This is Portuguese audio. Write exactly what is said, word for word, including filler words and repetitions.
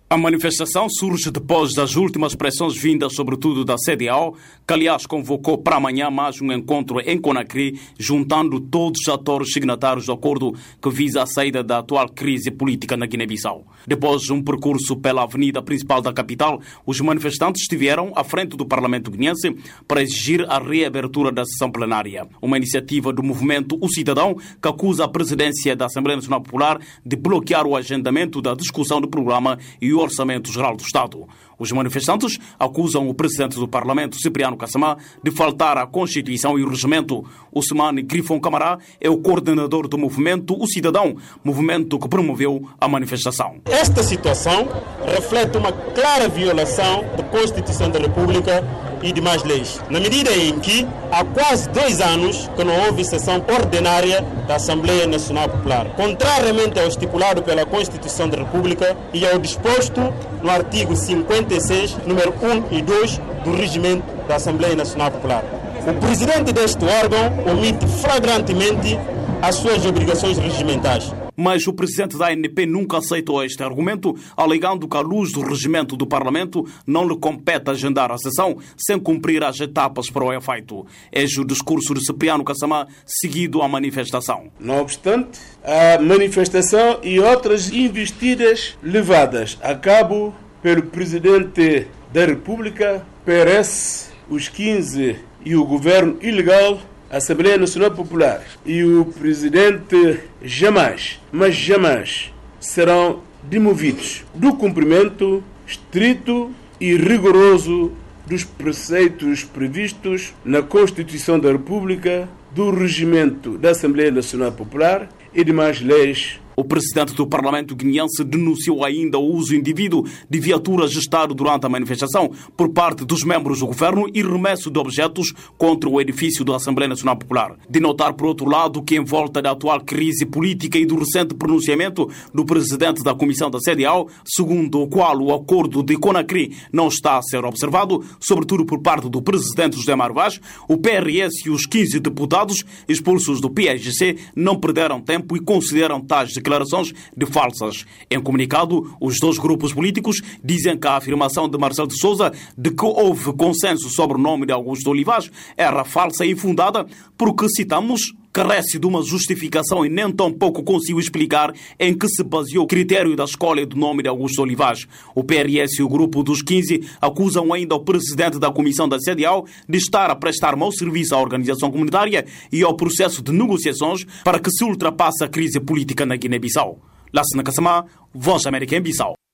A manifestação surge depois das últimas pressões vindas, sobretudo da C D A O, que aliás convocou para amanhã mais um encontro em Conakry, juntando todos os atores signatários do acordo que visa a saída da atual crise política na Guiné-Bissau. Depois de um percurso pela avenida principal da capital, os manifestantes estiveram à frente do Parlamento guineense para exigir a reabertura da sessão plenária. Uma iniciativa do movimento O Cidadão que acusa a presidência da Assembleia Nacional Popular de bloquear o agendamento da discussão do programa e o Orçamento Geral do Estado. Os manifestantes acusam o presidente do Parlamento, Cipriano Kassamá, de faltar à Constituição e o regimento. Ousmane Grifon Camará é o coordenador do movimento O Cidadão, movimento que promoveu a manifestação. Esta situação reflete uma clara violação da Constituição da República e demais leis, na medida em que há quase dois anos que não houve sessão ordinária da Assembleia Nacional Popular, contrariamente ao estipulado pela Constituição da República e ao disposto no artigo cinquenta e seis, número um e dois do Regimento da Assembleia Nacional Popular. O presidente deste órgão omite flagrantemente as suas obrigações regimentais. Mas o presidente da A N P nunca aceitou este argumento, alegando que, à luz do regimento do Parlamento, não lhe compete agendar a sessão sem cumprir as etapas para o efeito. Eis o discurso de Cipriano Kassamá, seguido à manifestação. Não obstante, a manifestação e outras investidas levadas a cabo pelo presidente da República, P R S, os quinze e o governo ilegal, a Assembleia Nacional Popular e o presidente jamais, mas jamais serão demovidos do cumprimento estrito e rigoroso dos preceitos previstos na Constituição da República, do Regimento da Assembleia Nacional Popular e demais leis. O presidente do Parlamento guineense denunciou ainda o uso indevido de viaturas de Estado durante a manifestação por parte dos membros do governo e remesso de objetos contra o edifício da Assembleia Nacional Popular. De notar, por outro lado, que em volta da atual crise política e do recente pronunciamento do presidente da Comissão da C D A O, segundo o qual o acordo de Conakry não está a ser observado, sobretudo por parte do presidente José Mário Vaz, o P R S e os quinze deputados expulsos do P I G C não perderam tempo e consideram tais declarações de falsas. Em comunicado, os dois grupos políticos dizem que a afirmação de Marcelo de Sousa de que houve consenso sobre o nome de Augusto Olivais era falsa e infundada porque, citamos, carece de uma justificação e nem tão pouco consigo explicar em que se baseou o critério da escolha do nome de Augusto Olivais. O P R S e o grupo dos quinze acusam ainda o presidente da Comissão da C D A O de estar a prestar mau serviço à organização comunitária e ao processo de negociações para que se ultrapasse a crise política na Guiné-Bissau. Lassana Kassamá, Voz da América em Bissau.